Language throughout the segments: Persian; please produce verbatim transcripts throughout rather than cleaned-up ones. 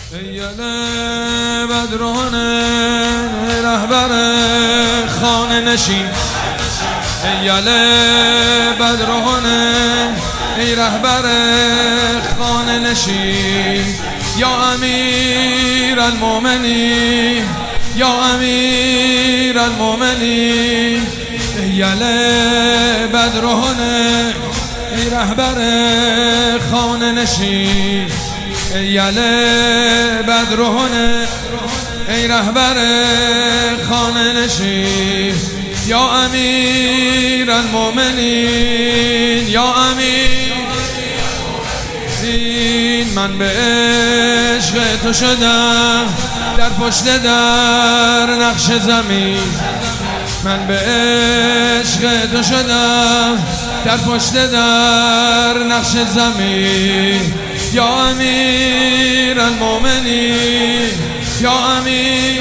ایاله بدرانه رهبر خانه نشین، ایاله بدرانه ای رهبر خانه نشین، یا امیر المومنین، یا امیر المومنین. ایاله بدرانه ای رهبر خانه نشین، ایاله بدرانه ای رهبر خانه نشین، یا امیر المومنین، یا امیر المومنین. من به عشق تو شدم در پشت در نقش زمین، من به عشق تو شدم در پشت در نقش زمین، یا امیر المومنین، یا امیر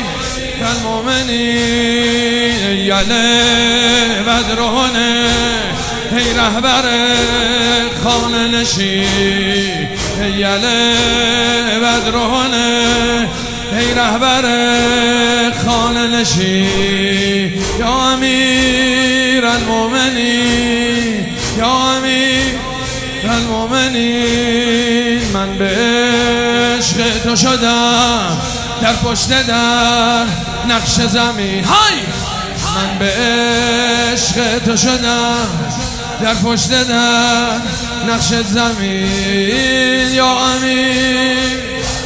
المومنین. ایاله بدرانه ای رهبر خانه نشین، ایاله بدرانه ای رهبر خانه نشین، یا امیر المومنین، یا امیر المومنین. من به عشق تو شدم در پشت در نقش زمین، های من به عشق تو شدم در پشت در نقش زمین، یا امیر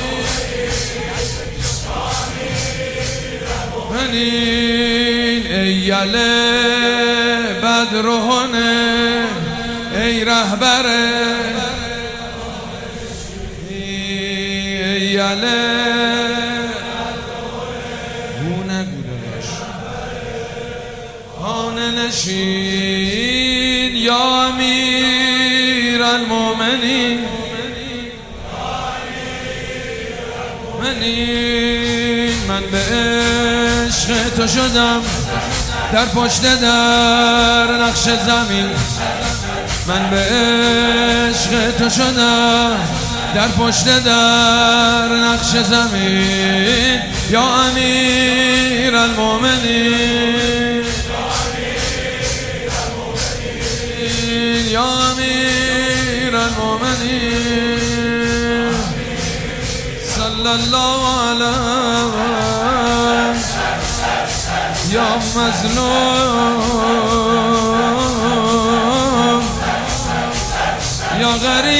المومنین. ایاله بدرانه ای رهبر، ایاله گونه گودش خانه نشین، یا امیر المومنین، من به عشق تو شدم در پشت در نقش زمین، من به عشق تو شدم در پشت در نقش زمین، یا امیر المومنین، یا امیر المومنین. صلی الله علیه یا مظلوم، یا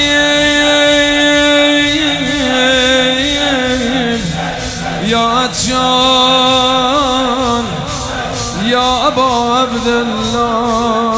غریب، یا عطشان، یا ابا عبدالله.